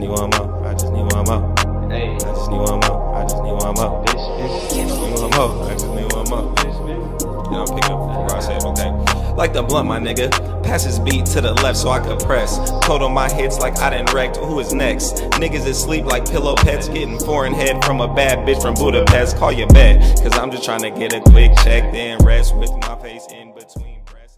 need one more. I just need one more. Hey. I just need one more. I just need one more. I just need one more. I just need one more. Yeah, I'm picking up where I said, okay. Like the blunt, my nigga. Pass his beat to the left so I could press. Total my hits like I done wrecked. Who is next? Niggas is sleep like pillow pets. Getting foreign head from a bad bitch from Budapest. Call your bet, cause I'm just trying to get a quick check, then rest with my face in between breasts.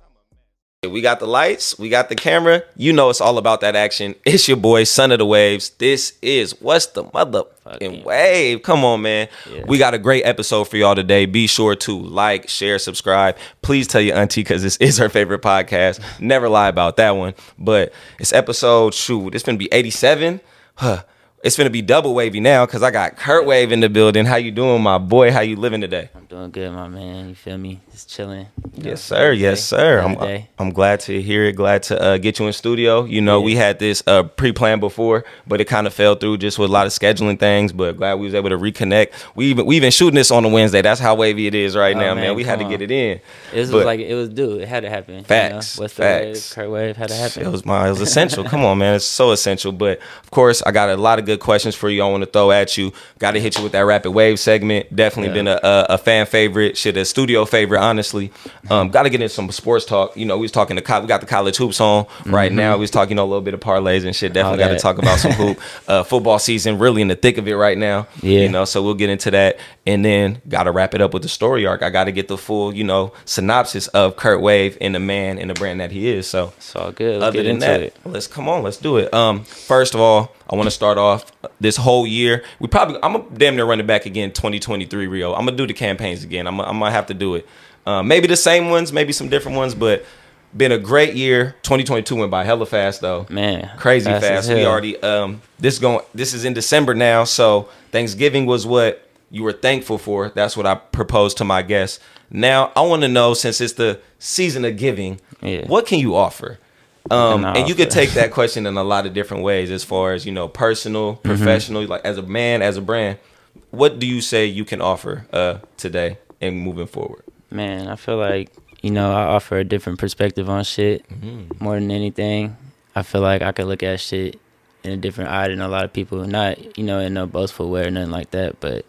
We got the lights, we got the camera. You know it's all about that action. It's your boy, Son of the Waves. This is What's the Motherfucking Wave? Come on, man. Yeah. We got a great episode for y'all today. Be sure to like, share, subscribe. Please tell your auntie, because this is her favorite podcast. Never lie about that one. But it's episode, shoot, it's gonna be 87. It's gonna be double wavy now because I got Kurt Wave in the building. How you doing, my boy? How you living today? I'm doing good, my man. You feel me? Just chilling. Yes, sir. Yes, sir. I'm glad to hear it. Glad to get you in studio. You know, we had this pre-planned before, but it kind of fell through just with a lot of scheduling things. But glad we was able to reconnect. We even shooting this on a Wednesday. That's how wavy it is right now, man. We had to get it in. It was due. It had to happen. Facts. You know? What's the Facts. Wave? Kurt Wave had to happen. It was essential. Come on, man. It's so essential. But of course, I got a lot of good questions for you I want to throw at you. Got to hit you with that rapid wave segment. Definitely been a fan favorite, a studio favorite, honestly. Got to get into some sports talk. You know, we was talking we got the college hoops on right now. We was talking a little bit of parlays and shit. Definitely got to talk about some hoop. Football season really in the thick of it right now. Yeah. You know, so we'll get into that. And then got to wrap it up with the story arc. I got to get the full, synopsis of Kurt Wave and the man and the brand that he is. So it's all good. Let's get into it. Let's do it. First of all, I want to start off this whole year. I'm gonna damn near run it back again. 2023 Rio. I'm gonna do the campaigns again. I'm gonna have to do it. Maybe the same ones, maybe some different ones, but been a great year. 2022 went by hella fast though. Man, crazy fast. We already this is in December now. So Thanksgiving was what you were thankful for. That's what I proposed to my guests. Now I want to know, since it's the season of giving, what can you offer? And you could take that question in a lot of different ways, as far as, personal, professional, like as a man, as a brand. What do you say you can offer today and moving forward? Man, I feel like, I offer a different perspective on shit more than anything. I feel like I could look at shit in a different eye than a lot of people. Not, in no boastful way or nothing like that, but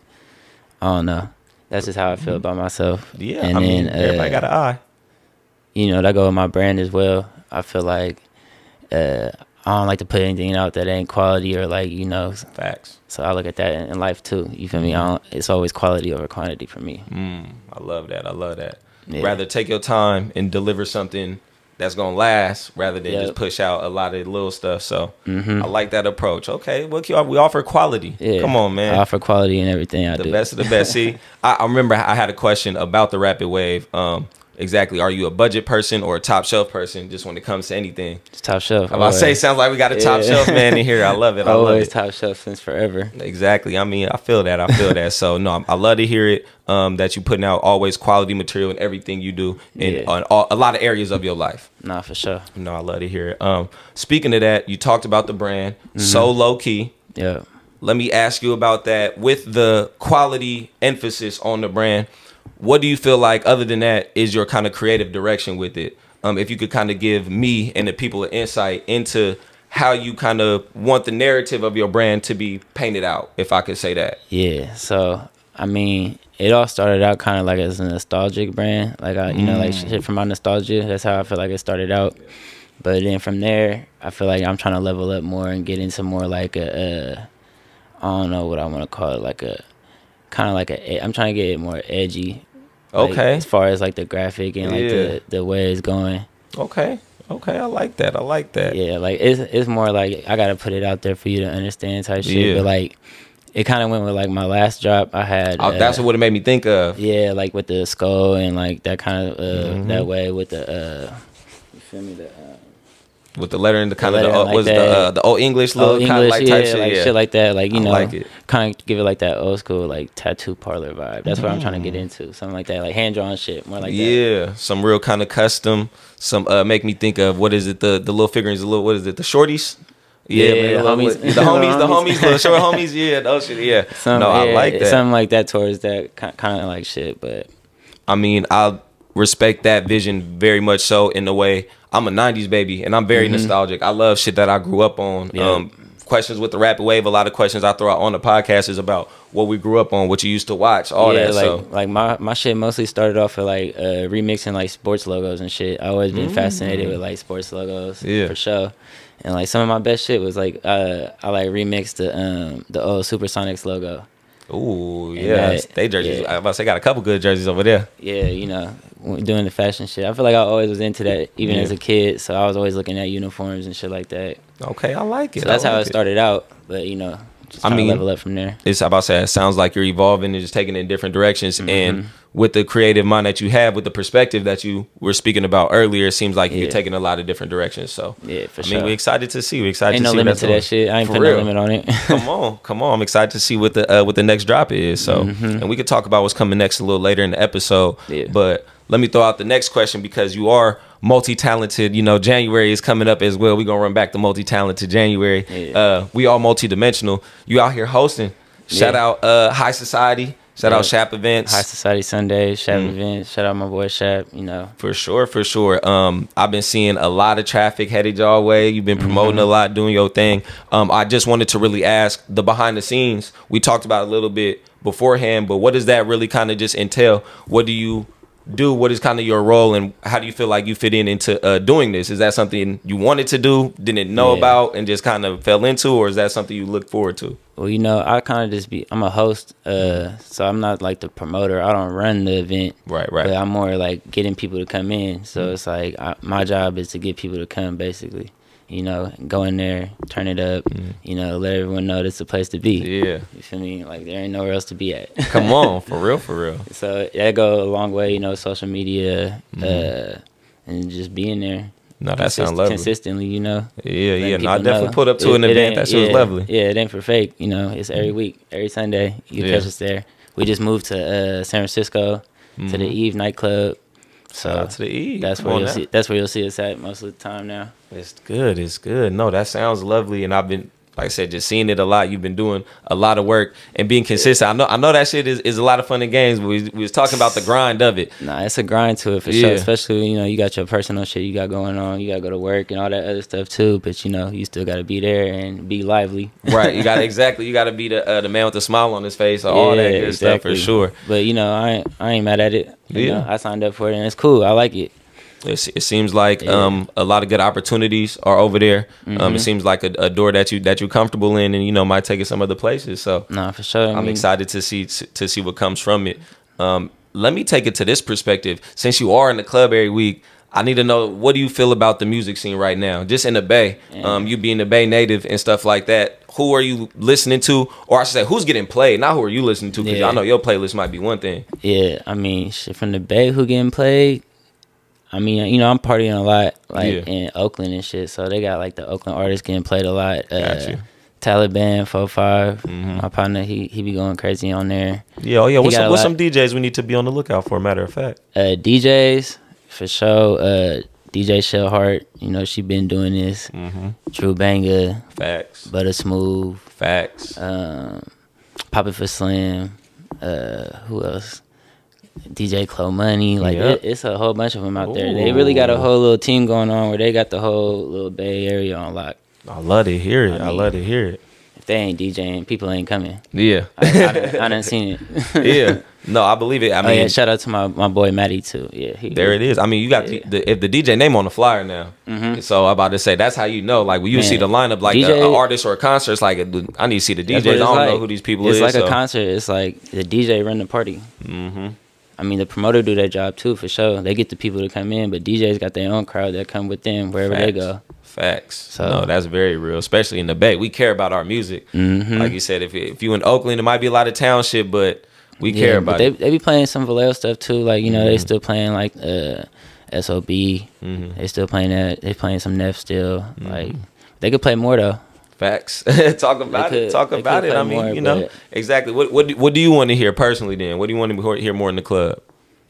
I don't know. That's just how I feel about myself. Yeah, and then everybody got an eye. That go with my brand as well. I feel like I don't like to put anything out that ain't quality or Facts. So I look at that in life too. You feel me? It's always quality over quantity for me. I love that. Yeah. Rather take your time and deliver something that's gonna last, rather than just push out a lot of little stuff. So I like that approach. Okay, we offer quality. Yeah. Come on, man. I offer quality in everything I do. The best of the best. See, I remember I had a question about the Rapid Wave. Exactly. Are you a budget person or a top shelf person, just when it comes to anything? It's top shelf. I'm about to say, sounds like we got a top shelf man in here. I love it. I love it. Top shelf since forever. Exactly. I mean, I feel that. So, no, I love to hear it, that you putting out always quality material in everything you do in a lot of areas of your life. Nah, for sure. No, I love to hear it. Speaking of that, you talked about the brand, so low key. Yeah. Let me ask you about that. With the quality emphasis on the brand, what do you feel like, other than that, is your kind of creative direction with it? If you could kind of give me and the people an insight into how you kind of want the narrative of your brand to be painted out, if I could say that. Yeah. So, I mean, it all started out kind of like as a nostalgic brand. Like, like shit from my nostalgia. That's how I feel like it started out. But then from there, I feel like I'm trying to level up more and get into more like I don't know what I want to call it, like I'm trying to get it more edgy. Okay. As far as like the graphic and like the way it's going. Okay. I like that. Yeah, like it's more like I gotta put it out there for you to understand type shit. Yeah. But like it kind of went with like my last drop I had. That's what it made me think of. Yeah, like with the skull and like that kind of that way with the you feel me, with the letter and the kind of the old English little kind of like type shit, like shit like that, like like it. Kind of give it like that old school like tattoo parlor vibe. That's what I'm trying to get into, something like that, like hand drawn shit, more like that. Yeah, some real kind of custom. Some make me think of, what is it? The little figurines, what is it? The shorties. Yeah, man, the homies, the short homies. Yeah, those shit. Yeah, I like that. Something like that towards that kind of like shit. But I mean, I respect that vision very much so, in the way I'm a 90s baby and I'm very nostalgic. I love shit that I grew up on. questions with the Rapid Wave. A lot of questions I throw out on the podcast is about what we grew up on, what you used to watch, all that. Like my shit mostly started off with like remixing like sports logos and shit. I always been fascinated with like sports logos, for sure. And like some of my best shit was like I like remixed the old Supersonics logo. Ooh, yeah, they jerseys. I was about to say, got a couple good jerseys over there. Yeah, you know, doing the fashion shit. I feel like I always was into that, even as a kid. So I was always looking at uniforms and shit like that. Okay, I like it. So that's how it started out. But you know, just level up from there. It's about to say, it sounds like you're evolving and just taking it in different directions. And with the creative mind that you have, with the perspective that you were speaking about earlier, it seems like you're taking a lot of different directions. So for sure. I mean, we're excited to see. We're excited Ain't to see. No limit to that shit. I ain't putting no limit on it. Come on. I'm excited to see what the next drop is. So, and we could talk about what's coming next a little later in the episode. But let me throw out the next question, because you are multi-talented. You know, January is coming up as well. We're gonna run back to multi-talented January. We all multi-dimensional. You out here hosting. Shout out High Society. Shout out Shap Events. High Society Sundays, Shap Events. Shout out my boy Shap, you know. For sure. I've been seeing a lot of traffic headed your way. You've been promoting a lot, doing your thing. I just wanted to really ask the behind the scenes. We talked about it a little bit beforehand, but what does that really kind of just entail? What do you do? What is kind of your role, and how do you feel like you fit into doing this? Is that something you wanted to do, didn't know about, and just kind of fell into, or is that something you look forward to? Well, you know, I kind of just I'm a host, so I'm not like the promoter. I don't run the event. Right. But I'm more like getting people to come in. So it's like my job is to get people to come, basically. You know, go in there, turn it up, you know, let everyone know it's a place to be. Yeah. You feel me? Like, there ain't nowhere else to be at. Come on, for real. So that go a long way, you know, social media, and just being there. No, that sounds lovely. Consistently, you know. Yeah. No, I definitely put up to an event. That shit was lovely. Yeah, it ain't for fake. You know, it's every week, every Sunday. You can catch us there. We just moved to San Francisco to the Eve nightclub. So shout out to the Eve. That's where you'll see us at most of the time now. It's good. No, that sounds lovely, and I've been, like I said, just seeing it a lot. You've been doing a lot of work and being consistent. I know that shit is a lot of fun and games, but we was talking about the grind of it. Nah, it's a grind to it for sure. Especially, you know, you got your personal shit you got going on. You got to go to work and all that other stuff too. But, you know, you still got to be there and be lively. Right. You got to be the man with the smile on his face or all that good stuff for sure. But, you know, I ain't mad at it. You know, I signed up for it and it's cool. I like it. It seems like a lot of good opportunities are over there. It seems like a door that you're comfortable in, and you know, might take it some other places. So nah, for sure. I'm excited to see what comes from it. Let me take it to this perspective. Since you are in the club every week, I need to know, what do you feel about the music scene right now, just in the Bay? You being the Bay native and stuff like that. Who are you listening to, or I should say, who's getting played? Not who are you listening to, because I know your playlist might be one thing. Yeah, I mean, shit from the Bay, who getting played? I mean, you know, I'm partying a lot, like in Oakland and shit. So they got like the Oakland artists getting played a lot. Taliban 4-5, my partner, he be going crazy on there. Yeah, what's some DJs we need to be on the lookout for? Matter of fact, DJs for sure. DJ Shellheart, you know, she been doing this. Drew Banger, facts. Butter Smooth, facts. Poppin' for Slim. Who else? DJ Clo Money, like it's a whole bunch of them out there. They really got a whole little team going on where they got the whole little Bay Area on lock. I love to hear it. I love to hear it. If they ain't DJing, people ain't coming. Yeah, I done seen it. Yeah, no, I believe it. I mean, shout out to my boy Matty too. Yeah, there it is. I mean, you got if the DJ name on the flyer now. So I'm about to say, that's how you know. Like when you see the lineup, like an artist or a concert, it's like I need to see the DJs. I don't know who these people is. It's like a concert. It's like the DJ run the party. I mean, the promoter do their job too, for sure. They get the people to come in, but DJs got their own crowd that come with them wherever they go. Facts. So no, that's very real, especially in the Bay. We care about our music. Like you said, if you in Oakland, it might be a lot of town shit, but we care about it. They be playing some Vallejo stuff too. Like, you know, they still playing like SOB. They still playing that. They playing some Neff still. Like, they could play more though. Facts. Talk about it. I mean, more, you know, exactly. What do you want to hear personally then? What do you want to hear more in the club?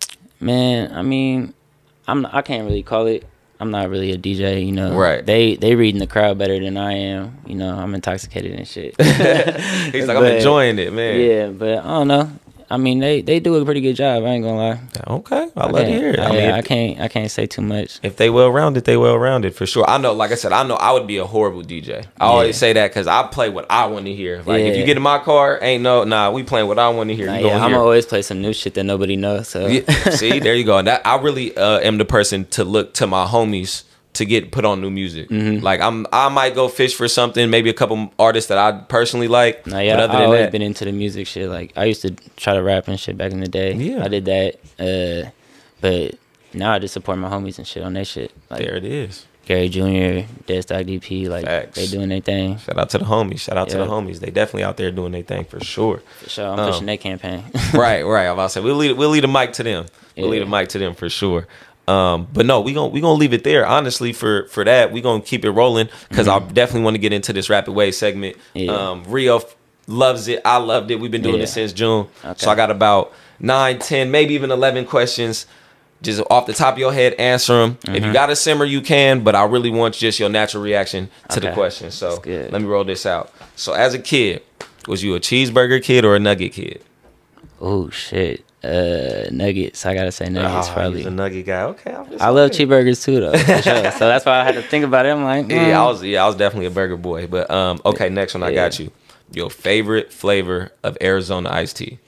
Man, I mean, I can't really call it. I'm not really a DJ, you know. Right. They reading the crowd better than I am. You know, I'm intoxicated and shit. He's like, I'm enjoying it, man. Yeah, but I don't know. I mean, they do a pretty good job. I ain't gonna lie. Okay, I love to hear it. I can't say too much. If they well rounded, they well rounded for sure. I know, like I said, I know I would be a horrible DJ. I always say that because I play what I want to hear. Like if you get in my car, we playing what I want to hear. I'm gonna always play some new shit that nobody knows. So see, there you go. And I really am the person to look to my homies to get put on new music. Like I might go fish for something, maybe a couple artists that I personally like. But other than I've always been into the music shit. Like I used to try to rap and shit back in the day. Yeah, I did that. But now I just support my homies and shit on their shit. Like, there it is. Gary Jr., Deadstock DP, like Facts. They doing their thing. Shout out to the homies. Shout out to the homies. They definitely out there doing their thing for sure. For sure, I'm pushing their campaign. right. I'm about to say we'll lead a mic to them. We'll lead a mic to them for sure. But no, we gonna leave it there. Honestly, for that, we gonna keep it rolling because I definitely want to get into this Rapid Wave segment. Rio loves it. I loved it. We've been doing this since June, so I got about 9, 10, maybe even 11 questions. Just off the top of your head, answer them. If you got a simmer, you can. But I really want just your natural reaction to the question. So let me roll this out. So as a kid, was you a cheeseburger kid or a nugget kid? Oh shit. Nuggets. I gotta say nuggets. Probably. He's a nugget guy. Okay. I love cheeseburgers too, though. For sure. So that's why I had to think about it. I'm like, I was definitely a burger boy. But okay, next one I got you. Your favorite flavor of Arizona iced tea?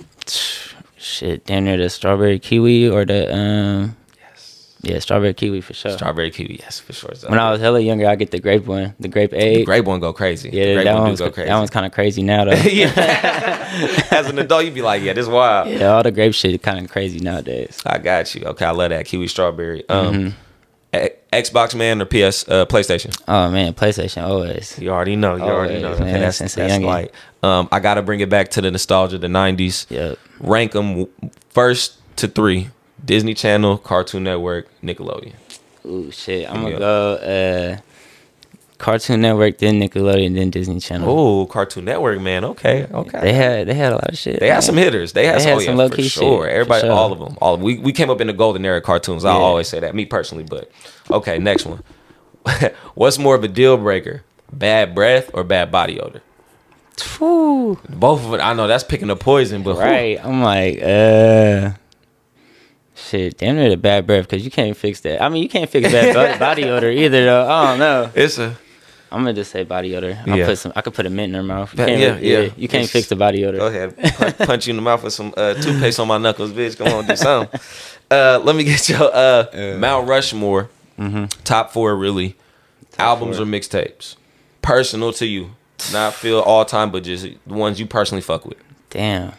Shit, damn near the strawberry kiwi or the yeah, strawberry kiwi for sure. Strawberry kiwi, yes, for sure. When I was hella younger, I get the grape one, the grape egg. The grape one go crazy. Yeah, the that one's kind of crazy now though. As an adult, you be like, yeah, this is wild. Yeah, all the grape shit kind of crazy nowadays. I got you. Okay, I love that kiwi strawberry. Xbox man or PlayStation? Oh man, PlayStation always. You already know. Man, okay, that's like. I gotta bring it back to the nostalgia, the '90s. Yep. Rank them 1st to 3. Disney Channel, Cartoon Network, Nickelodeon. Ooh, shit. I'm going to go Cartoon Network, then Nickelodeon, then Disney Channel. Oh, Cartoon Network, man. Okay. They had a lot of shit. They had some hitters. They had some low-key shit. Everybody, sure. all of them. We came up in the golden era of cartoons. I always say that, me personally. But, okay, next one. What's more of a deal breaker? Bad breath or bad body odor? Whew. Both of it. I know that's picking a poison, but right. I'm like, shit, damn near the bad breath because you can't fix that. I mean, you can't fix bad body odor either, though. I don't know. I'm gonna just say body odor. I could put a mint in her mouth. You can't fix the body odor. Go ahead, punch you in the mouth with some toothpaste on my knuckles, bitch. Come on, do something. Let me get your Mount Rushmore. Top 4, really. Albums or mixtapes? Personal to you. Not feel all time, but just the ones you personally fuck with. Damn.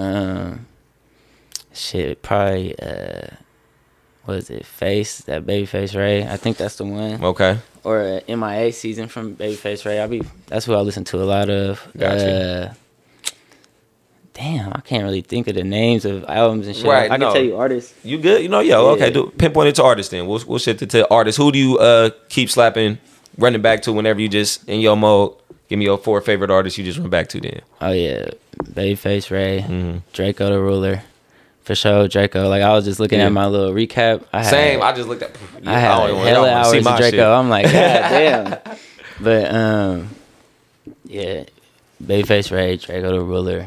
Shit, probably what is it? Face, that Babyface Ray. I think that's the one. Okay. Or MIA season from Babyface Ray. That's who I listen to a lot of. Gotcha. Damn, I can't really think of the names of albums and shit. Right, I can tell you artists. You good? Okay, pinpoint it to artists then. We'll shift it to artists. Who do you keep slapping, running back to whenever you just in your mode? Give me your 4 favorite artists you just run back to then. Oh, yeah. Babyface Ray, Draco the Ruler. For sure, Draco. Like, I was just looking at my little recap. I just looked at... I had hella hours of Draco. Shit. I'm like, God damn. But, yeah. Babyface Ray, Draco the Ruler.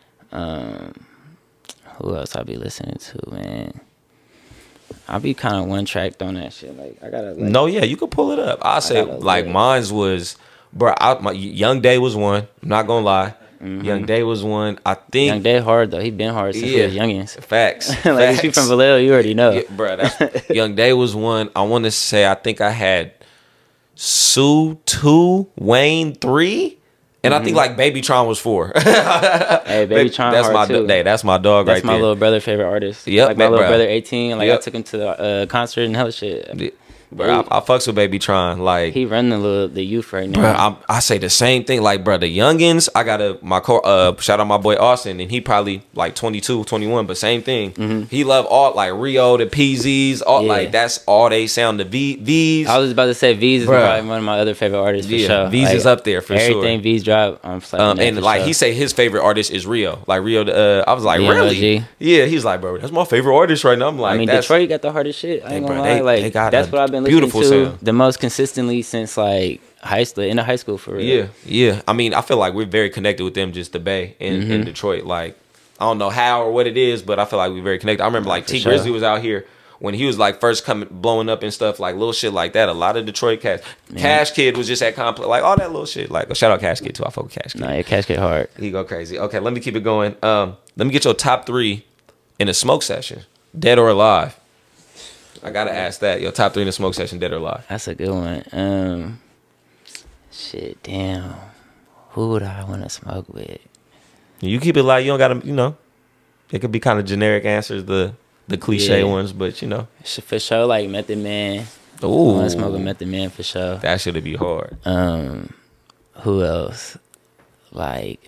Who else I be listening to, man? I be kind of one-tracked on that shit. Like, I gotta... Like, you can pull it up. I say, like, mine's was... Bro, my Young Day was one. I'm not gonna lie. Young Day was one. I think Young Day hard though. He been hard since we was youngins. Facts. Like you from Vallejo, you already know. Yeah, bro, Young Day was one. I want to say I think I had Sue 2, Wayne 3, and I think like Baby Tron was 4. Hey, Baby Tron that's hard my too. That's my dog right there. That's my little brother favorite artist. Yep, like my little brother 18. Like I took him to the concert and hell shit. Bro, I fucks with Baby Tron. Like he run the youth right now. Bro, I say the same thing. Like, bro, the youngins, I got shout out my boy Austin, and he probably like 22, 21, but same thing. He love all like Rio, the PZs, all like that's all they sound. The V's. I was about to say V's is probably one of my other favorite artists for sure. V's is up there for everything sure. Everything V's drop, I'm and like he say his favorite artist is Rio. Like Rio, I was like, really? Yeah, he's like, bro, that's my favorite artist right now. I'm like, I mean, Detroit got the hardest shit. I ain't gonna lie. Like that's what I've been listening to. Sound. The most consistently since like high school for real. Yeah. I mean, I feel like we're very connected with them, just the Bay in Detroit. Like I don't know how or what it is, but I feel like we're very connected. I remember like T Grizzly was out here when he was like first coming, blowing up and stuff, like little shit like that. A lot of Detroit cats. Cash Kid was just at Complex, like all that little shit. Like shout out Cash Kid too. I fuck with Cash Kid. Nah, your Cash Kid hard. He go crazy. Okay, let me keep it going. Let me get your top 3 in a smoke session, dead or alive. I gotta ask that. Your top 3 in a smoke session, dead or alive. That's a good one. Shit, damn. Who would I want to smoke with? You keep it light. You don't gotta, you know. It could be kind of generic answers, the cliche ones, but you know. For sure, like Method Man. Ooh. I want to smoke with Method Man for sure. That should be hard. Who else? Like,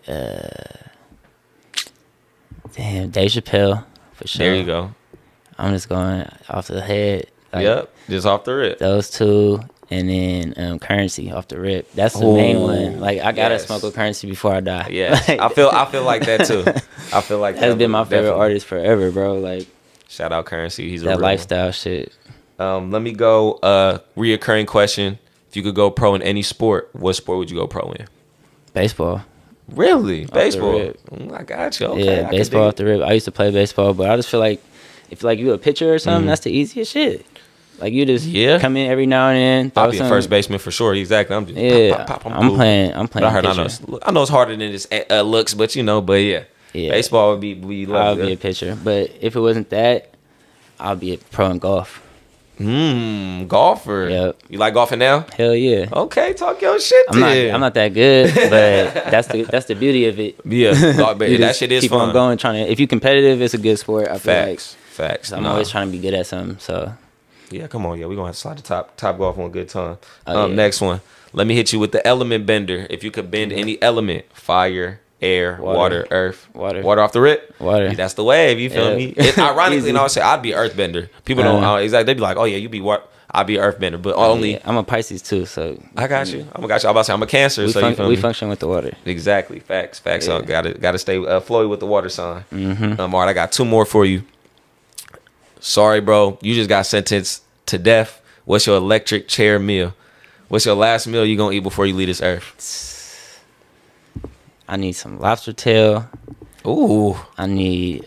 damn, Dave Chappelle for sure. There you go. I'm just going off the head. Like, yep, just off the rip. Those 2, and then Currency off the rip. That's the main one. Like I gotta smoke with Currency before I die. Yeah, like, I feel like that too. I feel like that's been my favorite artist forever, bro. Like shout out Currency. He's that a lifestyle shit. Let me go. Reoccurring question: if you could go pro in any sport, what sport would you go pro in? Baseball. Really? Off Baseball? I got you. Okay, yeah, baseball off the rip. I used to play baseball, but I just feel like if like you a pitcher or something, that's the easiest shit. Like you just come in every now and then. I'll be a first baseman for sure. Exactly. I'm just pop, I'm cool. I'm playing. But I know it's harder than it looks, but you know, yeah. Baseball would be lovely. I'll be a pitcher, but if it wasn't that, I'll be a pro in golf. Golfer. Yep. You like golfing now? Hell yeah. Okay, talk your shit. I'm not that good, but that's the beauty of it. Yeah, that shit is keep fun. On going, trying to. If you competitive, it's a good sport. I feel like. Facts. I'm always trying to be good at something. So. Yeah, come on, we're gonna have to slide the top golf one good time. Next one. Let me hit you with the element bender. If you could bend any element, fire, air, water, earth, water off the rip. Water. That's the wave. You feel me? Ironically, and I would say I'd be earthbender. People don't exactly. They'd be like, oh yeah, you be what? I'd be earthbender, but only. I'm a Pisces too, so. I got you. I'm about to say I'm a Cancer, so you feel we me? function with the water. Exactly. Facts. Yeah. So gotta stay flowy with the water sign. Mm-hmm. All right, I got 2 more for you. Sorry, bro. You just got sentenced to death. What's your electric chair meal? What's your last meal you gonna eat before you leave this earth? I need some lobster tail. Ooh. I need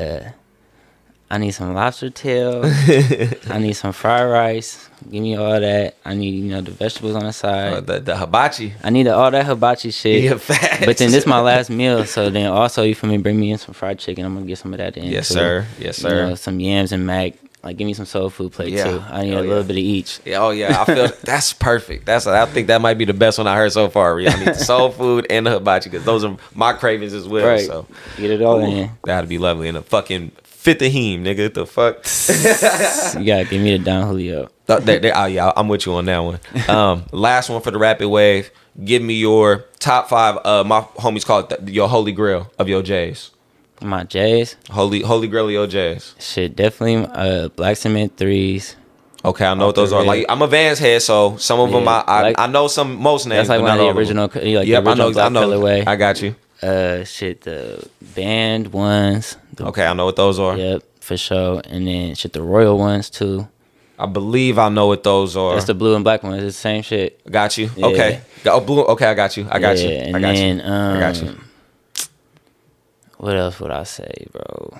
some lobster tail. I need some fried rice. Give me all that. I need, the vegetables on the side. The hibachi. I need all that hibachi shit. Yeah, facts. But then this is my last meal, so then also you feel me, bring me in some fried chicken. I'm gonna get some of that in. Yes, too. sir. Yes, sir. Some yams and mac. Like, give me some soul food plate too. I need a little bit of each. Yeah, oh yeah, I feel that's perfect. I think that might be the best one I heard so far. I need the soul food and the hibachi because those are my cravings as well. Right. So get it all in. That'd be lovely. And a fucking fit the heme, nigga. The fuck. You gotta give me the Don Julio. Yeah, I'm with you on that one. Last one for the rapid wave. Give me your top 5. My homies call it your holy grail of your J's. My J's. Holy grail of your J's. Shit, definitely Black Cement 3s. Okay, I know what those are. Like, I'm a Vans head, so some of them I know most names. That's like one of the original. Yep, I know. Colorway. I got you. The band ones. Okay, I know what those are. Yep, for sure. And then the royal ones too. I believe I know what those are. That's the blue and black ones. It's the same shit. Got you. Yeah. Okay. Blue. Okay, I got you. I got you. And I got then, you. I got you. What else would I say, bro?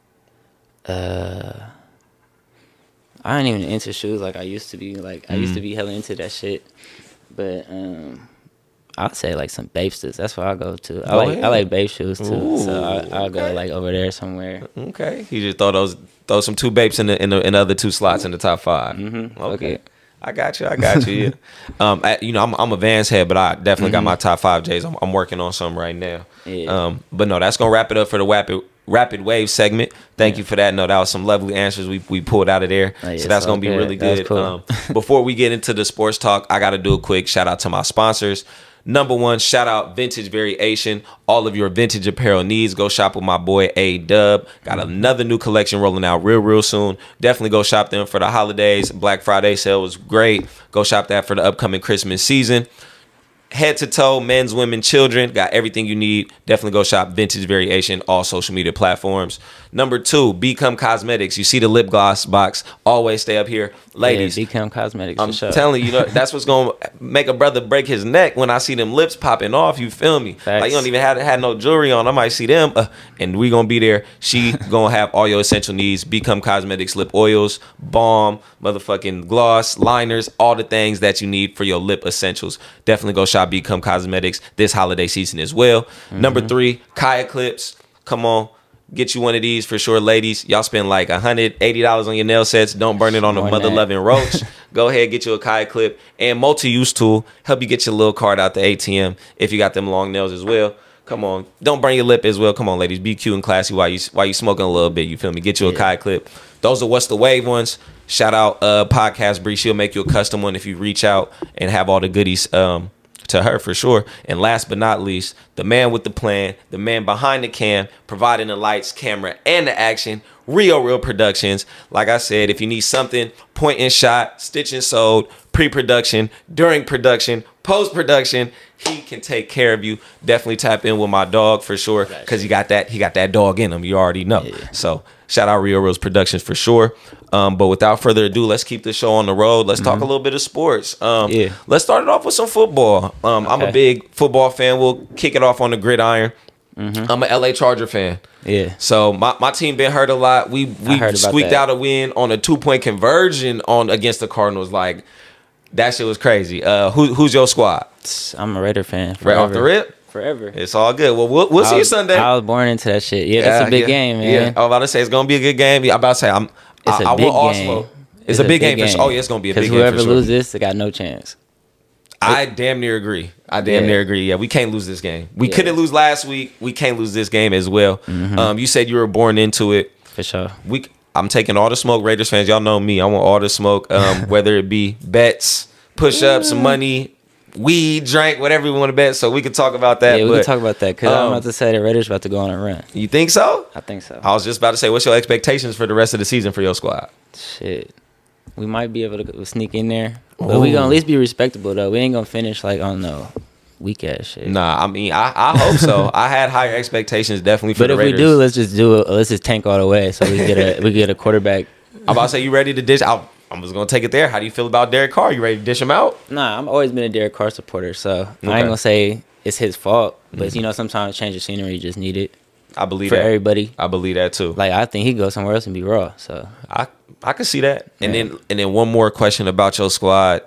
I ain't even into shoes like I used to be. Like I used to be hella into that shit. But I'll say like some Bapesters. That's what I go to. I like Bape shoes too. Ooh, so I'll go like over there somewhere. Okay. You just throw some 2 Bapes in the other 2 slots in the top 5. Mm-hmm. Okay. I got you. Yeah. I'm a Vans head, but I definitely got my top 5 J's. I'm working on some right now. Yeah. But no, that's gonna wrap it up for the rapid wave segment. Thank you for that. No, that was some lovely answers we pulled out of there. So that's gonna be really good. Cool. Before we get into the sports talk, I gotta do a quick shout out to my sponsors. Number 1, shout out Vintage Variation. All of your vintage apparel needs, go shop with my boy A-Dub. Got another new collection rolling out real soon. Definitely go shop them for the holidays. Black Friday sale was great. Go shop that for the upcoming Christmas season. Head to toe, men's, women, children, got everything you need. Definitely go shop Vintage Variation, all social media platforms. Number 2, Become Cosmetics. You see the lip gloss box, always stay up here. Ladies, Yeah, Become Cosmetics, I'm for sure. telling you, that's what's going to make a brother break his neck when I see them lips popping off, you feel me? Facts. Like, you don't even have no jewelry on. I might see them, and we going to be there. She going to have all your essential needs. Become Cosmetics, lip oils, balm, motherfucking gloss, liners, all the things that you need for your lip essentials. Definitely go shop Become Cosmetics this holiday season as well. Number 3, Kaya Clips. Come on. Get you one of these for sure, ladies. Y'all spend like $180 on your nail sets. Don't burn it on a mother-loving roach. Go ahead, get you a Kaya clip and multi-use tool. Help you get your little card out the ATM if you got them long nails as well. Come on, don't burn your lip as well. Come on, ladies, be cute and classy while you smoking a little bit. You feel me? Get you a Kaya clip. Those are What's the Wave ones. Shout out Podcast Bree. She'll make you a custom one if you reach out and have all the goodies. To her for sure. And last but not least, the man with the plan, the man behind the cam, providing the lights, camera, and the action, Real Productions. Like I said, if you need something, point and shot, stitch and sewed, pre-production, during production, post-production, he can take care of you. Definitely tap in with my dog for sure, because he got that dog in him. You already know. Yeah. So shout out Real Productions for sure. But without further ado, let's keep the show on the road. Let's talk a little bit of sports. Let's start it off with some football. I'm a big football fan. We'll kick it off on the gridiron. I'm a LA Charger fan. Yeah. So my team been hurt a lot. We squeaked out a win on a 2-point conversion against the Cardinals. Like, that shit was crazy. Who's your squad? I'm a Raider fan. Forever. Right off the rip? Forever. It's all good. Well, we'll see you Sunday. I was born into that shit. Yeah, that's a big game, man. Yeah. I was about to say it's gonna be a good game. I'm about to say it's a big game. It's a big game for sure. Oh yeah, it's gonna be a big game. Because whoever loses this, they got no chance. I damn near agree. Yeah, we can't lose this game. We couldn't lose last week. We can't lose this game as well. You said you were born into it. For sure. I'm taking all the smoke, Raiders fans. Y'all know me. I want all the smoke, whether it be bets, push-ups, money, weed, drink, whatever you want to bet. So we could talk about that. Yeah, we can talk about that because I'm about to say the Raiders about to go on a run. You think so? I think so. I was just about to say, what's your expectations for the rest of the season for your squad? Shit. We might be able to sneak in there. But we going to at least be respectable, though. We ain't going to finish like, I don't know, weak-ass shit. Nah, I mean, I hope so. I had higher expectations definitely for the Raiders. But if we do, let's just do it. Let's just tank all the way so we get a quarterback. I'm about to say, you ready to dish? I'm just going to take it there. How do you feel about Derek Carr? You ready to dish him out? Nah, I've always been a Derek Carr supporter, so I ain't going to say it's his fault. But, sometimes change of scenery, you just need it. I believe for that. Everybody. I believe that, too. Like, I think he'd go somewhere else and be raw, so. I can see that. And then one more question about your squad.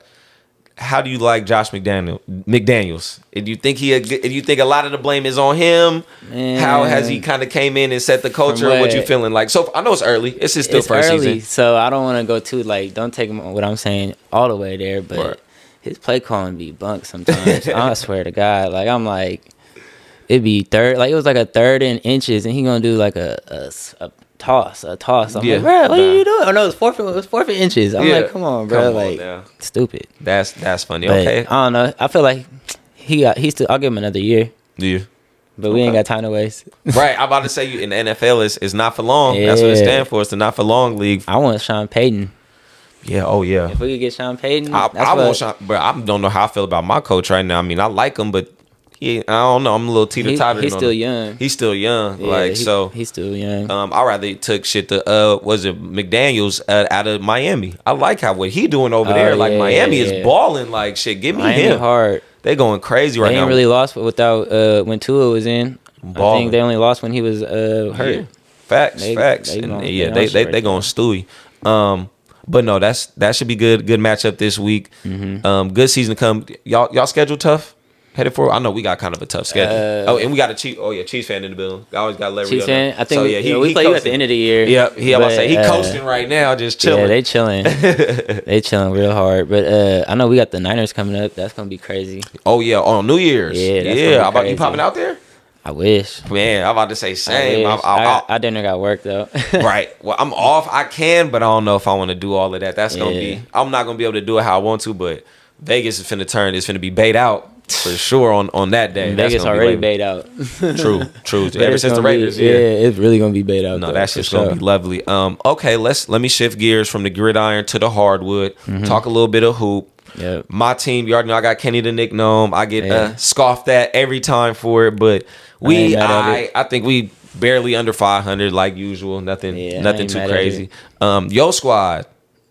How do you like Josh McDaniels? Do you think a lot of the blame is on him? Man. How has he kind of came in and set the culture? What you feeling like? So I know it's early. It's still first season. So I don't want to go too don't take what I'm saying all the way there. But his play calling be bunk sometimes. I swear to God, like I'm like it'd be third. Like it was like a third in inches, and he gonna do like a toss. I'm like, bro, what are you doing? Oh no, it's fourth in inches. I'm like, come on, bro, stupid. That's funny. But okay, I don't know. I feel like he's still. I'll give him another year. Yeah. But we ain't got time to waste. Right. I'm about to say in the NFL is not for long. Yeah. That's what it stands for. It's the not for long league. I want Sean Payton. Yeah. Oh yeah. If we could get Sean Payton, I want Sean. But I don't know how I feel about my coach right now. I mean, I like him, but. I don't know. I'm a little teeter-totter. He's still young. He's still young. Yeah, he's still young. I rather took shit to was it McDaniels out of Miami. I like what he doing over there. Like Miami is balling like shit. Give me him. Hard. They going crazy right now. They ain't really lost without when Tua was in. Balling. I think they only lost when he was hurt. Yeah. Facts. They going Stewie. But no, that should be good. Good matchup this week. Good season to come. Y'all schedule tough. Headed for, I know we got kind of a tough schedule. And we got a Chiefs fan in the building. I always got to let Chiefs fan. I think we play you at the end of the year. Yeah, he coasting right now, just chilling. Yeah, they chilling. They chilling real hard. But I know we got the Niners coming up. That's gonna be crazy. Oh yeah, on New Year's. Yeah. How about you popping out there? I wish. Man, I'm about to say same. I didn't got work though. Right. Well, I'm off. I can, but I don't know if I want to do all of that. That's gonna be. I'm not gonna be able to do it how I want to. But Vegas is finna turn. It's finna be bait out. for sure on that day. Vegas already bait out. True. Ever since the Raiders, yeah, it's really gonna be bait out. No, that's just gonna be lovely. Okay, let me shift gears from the gridiron to the hardwood. Talk a little bit of hoop. Yep. My team, you already know I got Kenny the Nick Gnome. I get scoffed at every time for it, but I think we barely under 500 like usual. Nothing too crazy. Yo squad,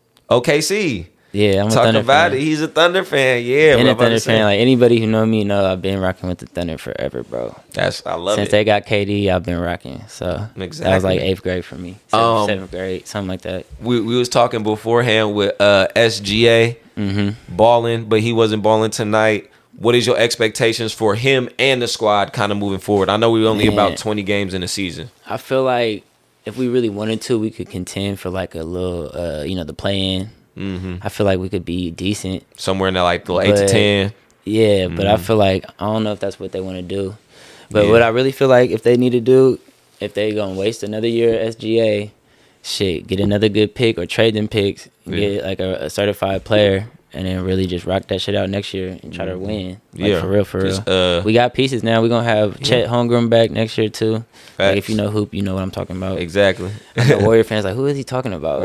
OKC. Yeah, I'm a Talk Thunder about fan. it. He's a Thunder fan. Yeah, And a Thunder fan. Like anybody who know me know I've been rocking with the Thunder forever, bro. I love Since it. they got KD, I've been rocking. So Exactly. that was like 8th grade for me. 7th grade, something like that. We was talking beforehand with SGA balling, but he wasn't balling tonight. What is your expectations for him and the squad kind of moving forward? I know we're only about 20 games in the season. I feel like if we really wanted to, we could contend for like a little, the play-in. I feel like we could be decent. Somewhere in there, like 8 to 10. Yeah, but I feel like, I don't know if that's what they want to do. But what I really feel like if they need to do, if they going to waste another year at SGA, shit, get another good pick or trade them picks, get like a certified player, and then really just rock that shit out next year and try to win. Like, for real. We got pieces now. We're going to have Chet Holmgren back next year, too. Like, if you know hoop, you know what I'm talking about. Exactly. The Warrior fans like, who is he talking about?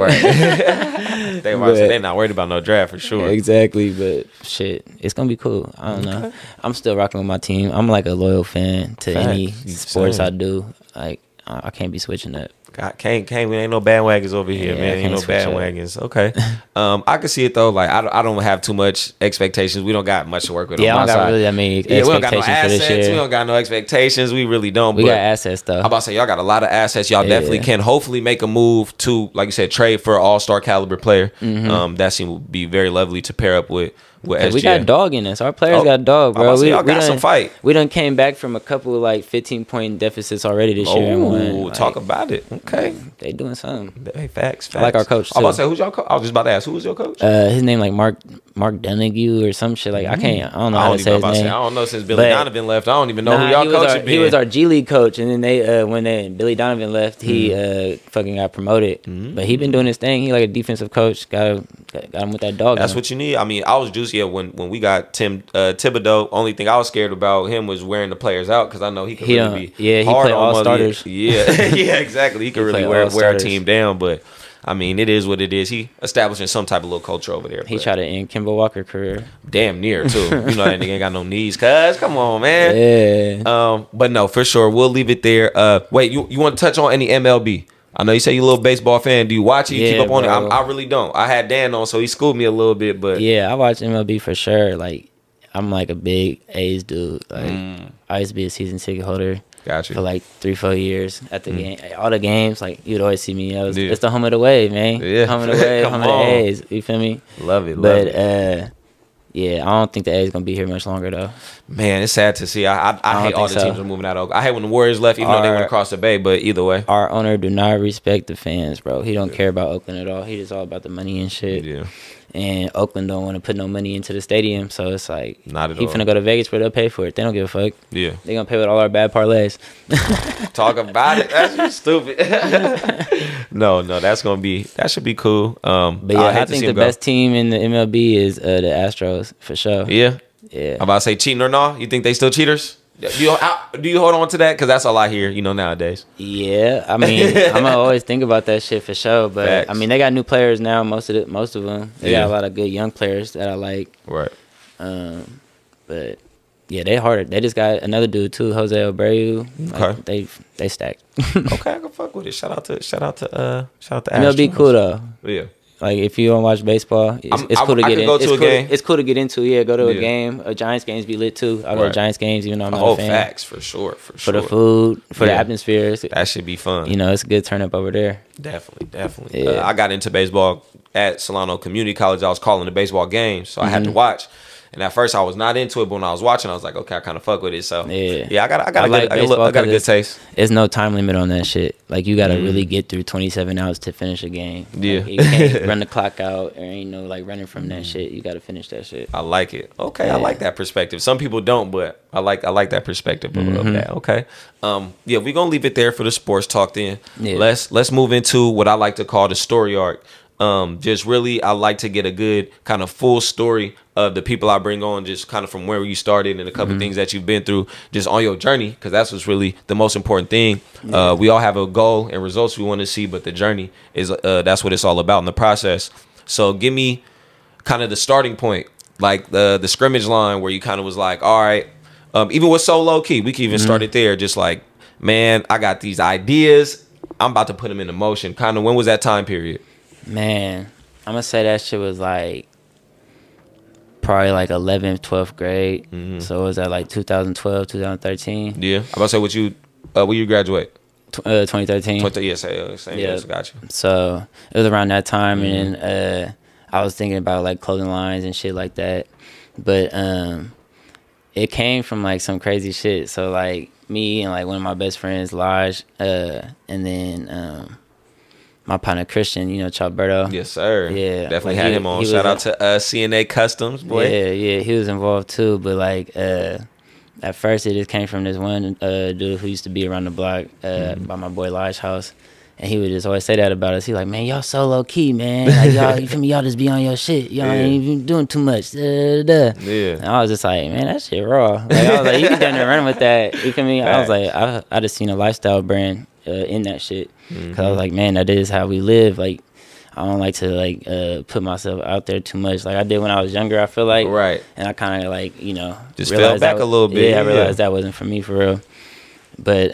Right. They're not worried about no draft for sure. Exactly, but shit, it's going to be cool. I don't know. I'm still rocking with my team. I'm like a loyal fan to any sports I do. Like, I can't be switching up. Can't we ain't no bandwagons over here, man. Ain't no bandwagons. Okay. I can see it though. Like I don't have too much expectations. We don't got much to work with. Yeah, on I my don't got side. really that many expectations we don't got no assets. for this year. We don't got no expectations. We really don't. We got assets though. I'm about to say y'all got a lot of assets. Y'all definitely can hopefully make a move to, like you said, trade for an all-star caliber player. That seems would be very lovely to pair up with SGA. We got dog in us. Our players got dog, bro. Y'all got some fight. We done came back from a couple of like 15-point deficits already this year and won. Like, talk about it. Okay. They doing something. Hey, facts. I like our coach too. I'm about to say, who's y'all coach? I was just about to ask, who was your coach? His name like Mark Donahue or some shit. Like I don't know how to say his name. I don't know since Billy Donovan left. I don't even know who y'all coach. He was our G League coach, and then when Billy Donovan left, he fucking got promoted. But he been doing his thing. He like a defensive coach. Got him with that dog. That's what you need. I mean, I was juicy when we got Tim Thibodeau. Only thing I was scared about him was wearing the players out because I know he could really be he hard play on all starters. Yeah, exactly. He could really wear a team down, but. I mean, it is what it is. He establishing some type of little culture over there. He tried to end Kemba Walker's career. Damn near, too. You know that nigga ain't got no knees, cuz. Come on, man. Yeah. But no, for sure. We'll leave it there. Wait, you want to touch on any MLB? I know you say you're a little baseball fan. Do you watch it? You keep up on it? I really don't. I had Dan on, so he schooled me a little bit. But yeah, I watch MLB for sure. Like, I'm like a big A's dude. Like, I used to be a season ticket holder. Gotcha. For like 3-4 years at the game, all the games, like you'd always see me. It's the home of the wave, man. Yeah. Home of the wave, home of the A's. You feel me? Love it. Yeah, I don't think the A's gonna be here much longer though. Man, it's sad to see. I hate all the teams are moving out. I hate when the Warriors left, even though they went across the bay. But either way, our owner do not respect the fans, bro. He don't care about Oakland at all. He just all about the money and shit. Yeah. And Oakland don't want to put no money into the stadium, so it's like not at all. He finna go to Vegas where they'll pay for it. They don't give a fuck. Yeah, they gonna pay with all our bad parlays. Talk about it. That's just stupid. No, that should be cool. But yeah, I think the best team in the MLB is the Astros for sure. Yeah. I'm about to say cheating or not. You think they still cheaters? Do you hold on to that? Because that's all I hear, nowadays. Yeah, I mean, I'm gonna always think about that shit for sure. But Facts. I mean, they got new players now. Most of them, they got a lot of good young players that I like. Right. But yeah, they harder. They just got another dude too, Jose Abreu. Like, they stacked. Okay, I can fuck with it. Shout out to Astros. MLB cool though. Yeah. Like if you don't watch baseball, it's cool to get in. It's cool to get into. Yeah, go to a game. Giants games be lit too. I go to Giants games even though I'm not a fan. Facts for sure. For the food, for the atmosphere. That should be fun. It's a good turn up over there. Definitely. Yeah. I got into baseball at Solano Community College. I was calling the baseball games, so I had to watch. And at first I was not into it, but when I was watching, I was like, okay, I kind of fuck with it. So yeah, I got a good taste. There's no time limit on that shit. Like you gotta really get through 27 hours to finish a game. Yeah, like, you can't run the clock out. There ain't no like running from that shit. You gotta finish that shit. I like it. Okay, I like that perspective. Some people don't, but I like that perspective of that. Okay, we're gonna leave it there for the sports talk. Then let's move into what I like to call the story arc. Just really, I like to get a good kind of full story of the people I bring on, just kind of from where you started and a couple things that you've been through just on your journey, because that's what's really the most important thing. We all have a goal and results we want to see, but the journey is that's what it's all about in the process. So give me kind of the starting point, like the scrimmage line where you kind of was like, all right, even with So Low Key, we can even start it there. Just like, man, I got these ideas, I'm about to put them into motion. Kind of, when was that time period? Man, I'm gonna say that shit was like probably like 11th, 12th grade. So it was at like 2012, 2013. Yeah, I'm about to say, what you, will you graduate? 2013. Yeah, same. Yeah, got you. So it was around that time, and then I was thinking about like clothing lines and shit like that. But it came from like some crazy shit. So like me and like one of my best friends, Lodge, and then my partner Christian, you know, Chalberto. Yes, sir. Yeah, definitely like had him on. Shout out to CNA Customs, boy. Yeah, he was involved too. But like at first, it just came from this one dude who used to be around the block by my boy Lodge house, and he would just always say that about us. He like, man, y'all so low key, man. Like y'all, you feel me? Y'all just be on your shit. Y'all ain't even doing too much. Yeah. And I was just like, man, that shit raw. Like I was like, you can down there run with that. You feel me? I was like, I just seen a lifestyle brand in that shit. Cause I was like, man, that is how we live. Like, I don't like to like put myself out there too much, like I did when I was younger. I feel like, right. And I kind of like, you know, just fell back a little bit. Yeah, I realized that wasn't for me for real. But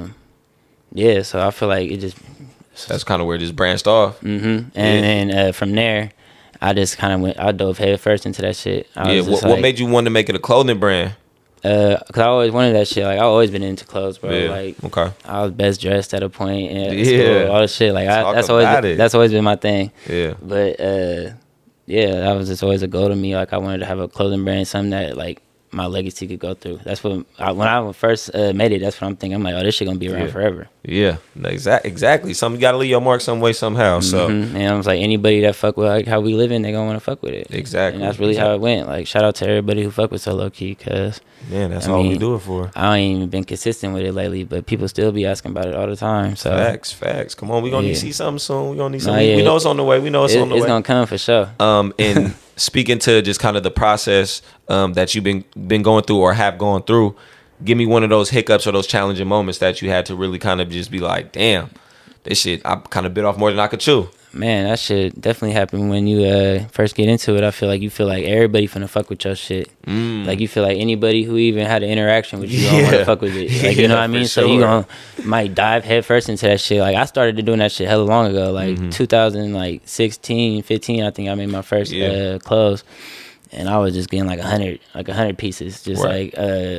yeah, so I feel like it just, that's kind of where it just branched off. And then from there, I just kind of I dove head first into that shit. What made you want to make it a clothing brand? Cause I always wanted that shit. Like I always been into clothes, bro. Yeah. Like okay. I was best dressed at a point in school, all the shit. Like that's always been my thing. Yeah. But yeah, that was just always a goal to me. Like I wanted to have a clothing brand, something that like my legacy could go through. That's what when I first made it. That's what I'm thinking. I'm like, oh, this shit gonna be around forever. Yeah, exactly. Something, you gotta leave your mark some way, somehow. So, and I was like, anybody that fuck with like how we living, they gonna want to fuck with it. Exactly. And that's really how it went. Like, shout out to everybody who fuck with So Low Key, cause man, that's all we do it for. I ain't even been consistent with it lately, but people still be asking about it all the time. So facts. Come on, we gonna need to see something soon. We gonna need something. We know it's on the way. We know it's on the way. It's gonna come for sure. And speaking to just kind of the process that you've been going through or have gone through, give me one of those hiccups or those challenging moments that you had to really kind of just be like, damn, this shit, I kind of bit off more than I could chew. Man, that shit definitely happened when you first get into it. I feel like you feel like everybody finna fuck with your shit. Like you feel like anybody who even had an interaction with you don't want to fuck with it. Like you know what I mean? So you might dive head first into that shit. Like I started doing that shit hella long ago, like 2016, 15. I think I made my first clothes, and I was just getting like 100 pieces, just like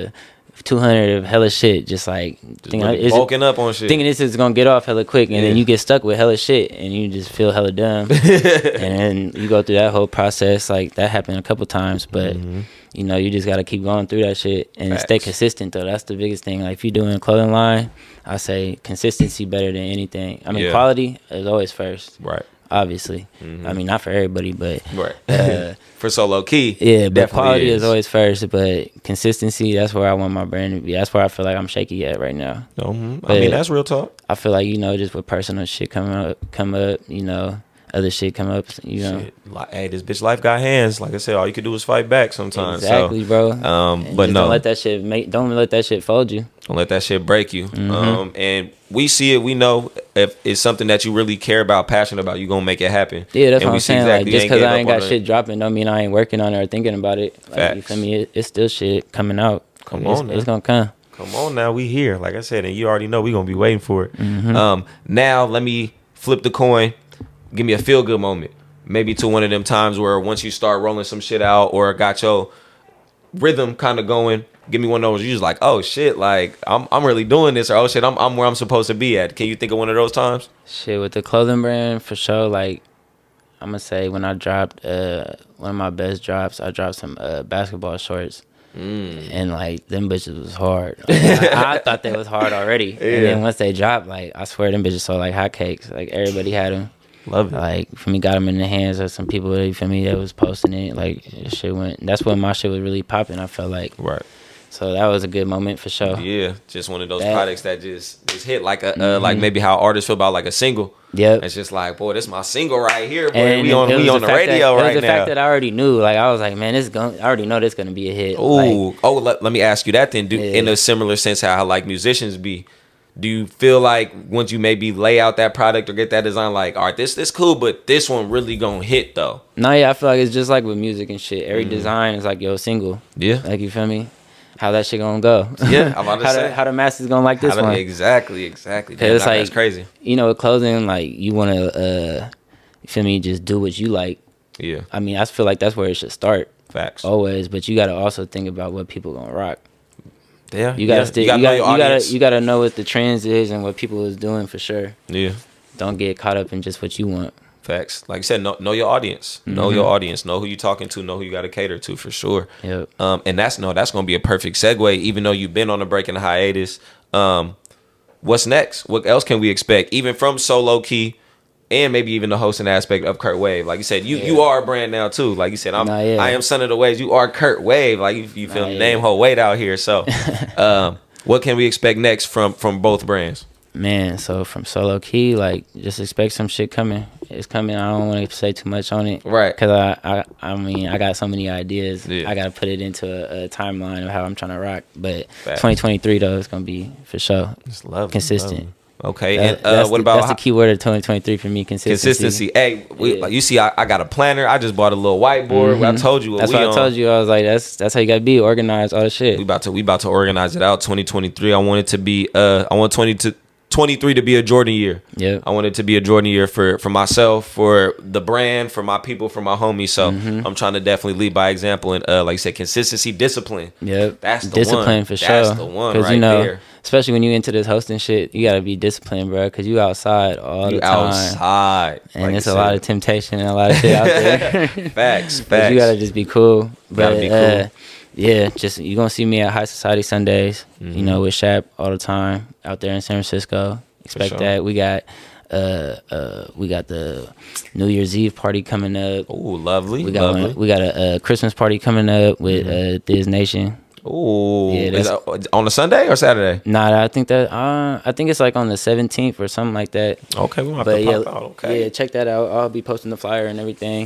200 of hella shit, just like bulking up on shit, thinking this is gonna get off hella quick, and then you get stuck with hella shit, and you just feel hella dumb. And then you go through that whole process. Like that happened a couple times, but you know, you just gotta keep going through that shit and stay consistent. Though that's the biggest thing. Like if you're doing a clothing line, I say consistency better than anything. I mean, quality is always first, right? Obviously, I mean not for everybody, but for So Low Key, but quality is always first. But consistency, that's where I want my brand to be. That's where I feel like I'm shaky at right now. I mean, that's real talk. I feel like, you know, just with personal shit come up, you know, other shit come up, you know. Shit. Hey, this bitch life got hands. Like I said, all you can do is fight back sometimes. Exactly, bro. But no, don't let that shit fold you. Don't let that shit break you. And we see it. We know if it's something that you really care about, passionate about, you gonna make it happen. Yeah, that's what I'm saying. Exactly, like just because I ain't got shit dropping, don't mean I ain't working on it or thinking about it. Like, you feel me? It's still shit coming out. It's gonna come. Come on now, we here. Like I said, and you already know we gonna be waiting for it. Now let me flip the coin. Give me a feel good moment. Maybe to one of them times where once you start rolling some shit out or got your rhythm kind of going, give me one of those. You just like, oh shit, like I'm really doing this, or oh shit, I'm where I'm supposed to be at. Can you think of one of those times? Shit, with the clothing brand for sure. Like I'm gonna say when I dropped one of my best drops, I dropped some basketball shorts. And like them bitches was hard. Like, I thought they was hard already, and then once they dropped, like I swear them bitches sold like hotcakes. Like everybody had them. Love it. Like for me, got them in the hands of some people. For me, that was posting it. Like shit went. That's when my shit was really popping. I felt like. Right. So that was a good moment for sure. Yeah, just one of those products that just hit like a like maybe how artists feel about like a single. Yep. It's just like, boy, this is my single right here, boy. And we on the radio right now. It was the fact that I already knew, like I was like, man, I already know this gonna be a hit. Ooh, let me ask you that then. In a similar sense, how like musicians be. Do you feel like once you maybe lay out that product or get that design, like, all right, this cool, but this one really gonna hit though? No, yeah, I feel like it's just like with music and shit. Every design is like, yo, single. Yeah. Like, you feel me? How that shit gonna go? Yeah, I'm about to say. How the masses gonna like this one? Exactly. Damn, it's like, that's crazy. You know, with clothing, like, you wanna, you feel me, just do what you like. Yeah. I mean, I feel like that's where it should start. Facts. Always, but you gotta also think about what people gonna rock. Yeah, you gotta know what the trends is and what people is doing for sure. Yeah, don't get caught up in just what you want. Facts. Like you said, know your audience. Know your audience. Know who you talking to. Know who you got to cater to for sure. Yep. And that's gonna be a perfect segue. Even though you've been on a break and a hiatus, what's next? What else can we expect? Even from Solo Key, and maybe even the hosting aspect of Kurt Wave. Like you said, you are a brand now too. Like you said, I am Son of the Waves. You are Kurt Wave. Like you feel the name whole weight out here. So, what can we expect next from both brands? Man, so from Solo Key, like just expect some shit coming. It's coming. I don't want to say too much on it, right? Because I mean I got so many ideas. Yeah. I got to put it into a timeline of how I'm trying to rock. But 2023 though, it's gonna be for sure. Just love consistent. Love. Okay, and what about that's the key word of 2023 for me? Consistency. Hey, like you see, I got a planner. I just bought a little whiteboard. I told you. That's what I told you. I was like, that's how you gotta be organized. All the shit. We about to organize it out. 2023. I want it to be. I want 23 to be a Jordan year. Yeah. I want it to be a Jordan year for myself, for the brand, for my people, for my homies. So I'm trying to definitely lead by example and like you said, consistency, discipline. Yep. That's the discipline one. For sure. That's the one right there. Especially when you into this hosting shit, you gotta be disciplined, bro, because you outside all the time. Outside, and like it's a lot of temptation and a lot of shit out there. Facts. But you gotta just be cool. Gotta be cool. Yeah, just you gonna see me at High Society Sundays. You know, with Shap all the time out there in San Francisco. Expect that. We got the New Year's Eve party coming up. Oh, lovely. We got a Christmas party coming up with Thiz Nation. Oh, yeah, is that on a Sunday or Saturday? Nah, I think it's like on the 17th or something like that. Okay, we'll have to pop out. Okay, yeah, check that out. I'll be posting the flyer and everything.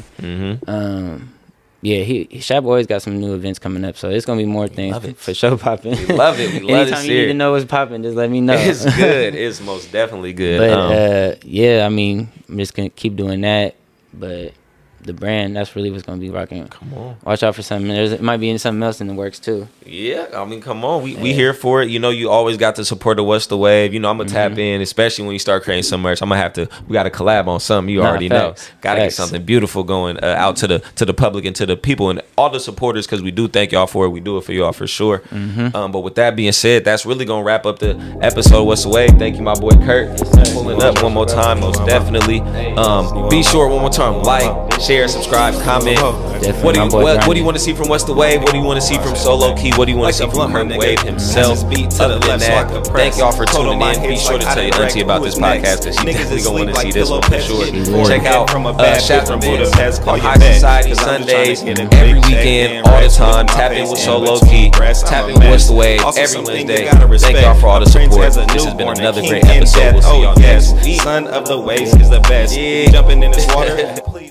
Yeah, Shap always got some new events coming up, so it's gonna be more things for sure popping. We love it. We love Anytime you need to know what's popping, just let me know. It's good. It's most definitely good. But yeah, I mean, I'm just gonna keep doing that. But the brand, that's really what's gonna be rocking. Come on, watch out for something. It might be something else in the works too. Yeah, I mean, come on, we here for it. You know, you always got the support of What's the Wave. You know, I'm gonna tap in, especially when you start creating some merch. I'm gonna have to. We got to collab on something. You already know. Got to get something beautiful going out to the public and to the people and all the supporters, because we do thank y'all for it. We do it for y'all for sure. But with that being said, that's really gonna wrap up the episode of What's the Wave. Thank you, my boy Kurt, pulling up one more time, most definitely. Be sure one more time, like, share, subscribe, comment. What do you want to see from What's the Wave? What do you want to see from Solo Key? What do you want to see from Kurt Wave himself? Other than that, thank y'all for tuning in. Be sure to tell your auntie about this podcast, because she definitely gonna want to see this one for sure. Check out Shap from Budapest on High Society Sundays every weekend, all the time. Tap in with Solo Key. Tap in with What's the Wave every Wednesday. Thank y'all for all the support. This has been another great episode. We'll see y'all next. Son of the Waves is the best. Jumping in this water.